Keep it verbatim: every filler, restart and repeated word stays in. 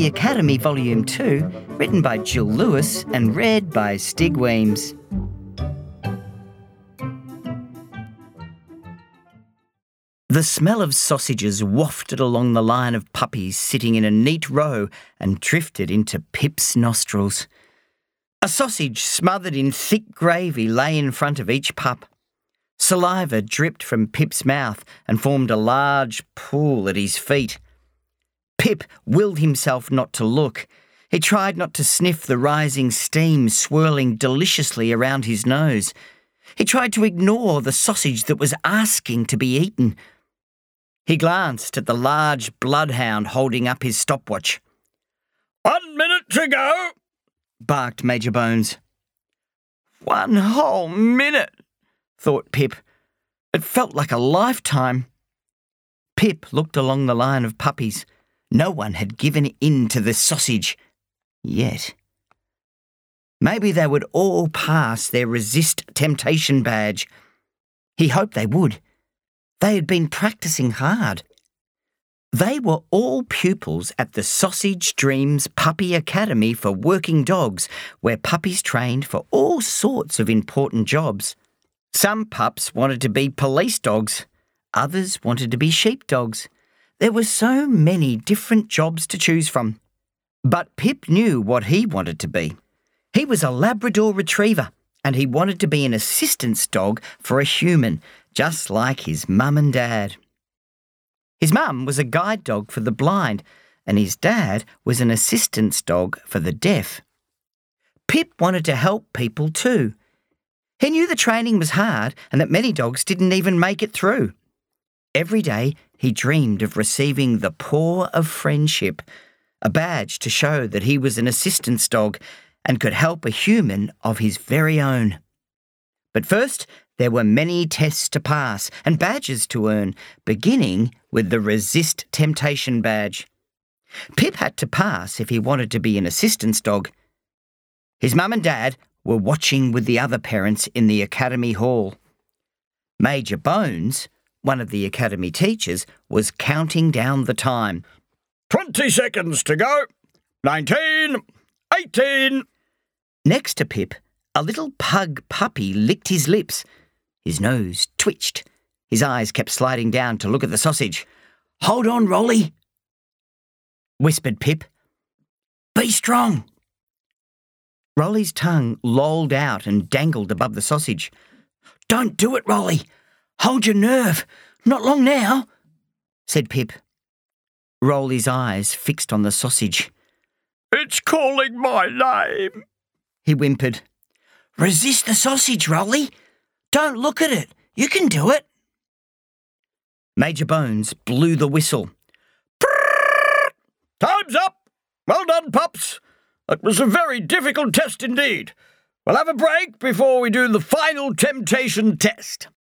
Puppy Academy Volume two, written by Jill Lewis and read by Stig Weems. The smell of sausages wafted along the line of puppies sitting in a neat row and drifted into Pip's nostrils. A sausage smothered in thick gravy lay in front of each pup. Saliva dripped from Pip's mouth and formed a large pool at his feet. Pip willed himself not to look. He tried not to sniff the rising steam swirling deliciously around his nose. He tried to ignore the sausage that was asking to be eaten. He glanced at the large bloodhound holding up his stopwatch. One minute to go, barked Major Bones. One whole minute, thought Pip. It felt like a lifetime. Pip looked along the line of puppies. No one had given in to the sausage yet. Maybe they would all pass their resist temptation badge. He hoped they would. They had been practicing hard. They were all pupils at the Sausage Dreams Puppy Academy for Working Dogs, where puppies trained for all sorts of important jobs. Some pups wanted to be police dogs. Others wanted to be sheepdogs. There were so many different jobs to choose from. But Pip knew what he wanted to be. He was a Labrador Retriever, and he wanted to be an assistance dog for a human, just like his mum and dad. His mum was a guide dog for the blind, and his dad was an assistance dog for the deaf. Pip wanted to help people too. He knew the training was hard and that many dogs didn't even make it through. Every day he dreamed of receiving the paw of friendship, a badge to show that he was an assistance dog and could help a human of his very own. But first, there were many tests to pass and badges to earn, beginning with the Resist Temptation badge. Pip had to pass if he wanted to be an assistance dog. His mum and dad were watching with the other parents in the academy hall. Major Bones, one of the academy teachers, was counting down the time. Twenty seconds to go. Nineteen. Eighteen. Next to Pip, a little pug puppy licked his lips. His nose twitched. His eyes kept sliding down to look at the sausage. "Hold on, Rolly," whispered Pip. "Be strong." Rolly's tongue lolled out and dangled above the sausage. "Don't do it, Rolly. Hold your nerve. Not long now," said Pip. Rolly's eyes fixed on the sausage. "It's calling my name," he whimpered. "Resist the sausage, Rolly. Don't look at it. You can do it." Major Bones blew the whistle. "Time's up. Well done, pups. That was a very difficult test indeed. We'll have a break before we do the final temptation test."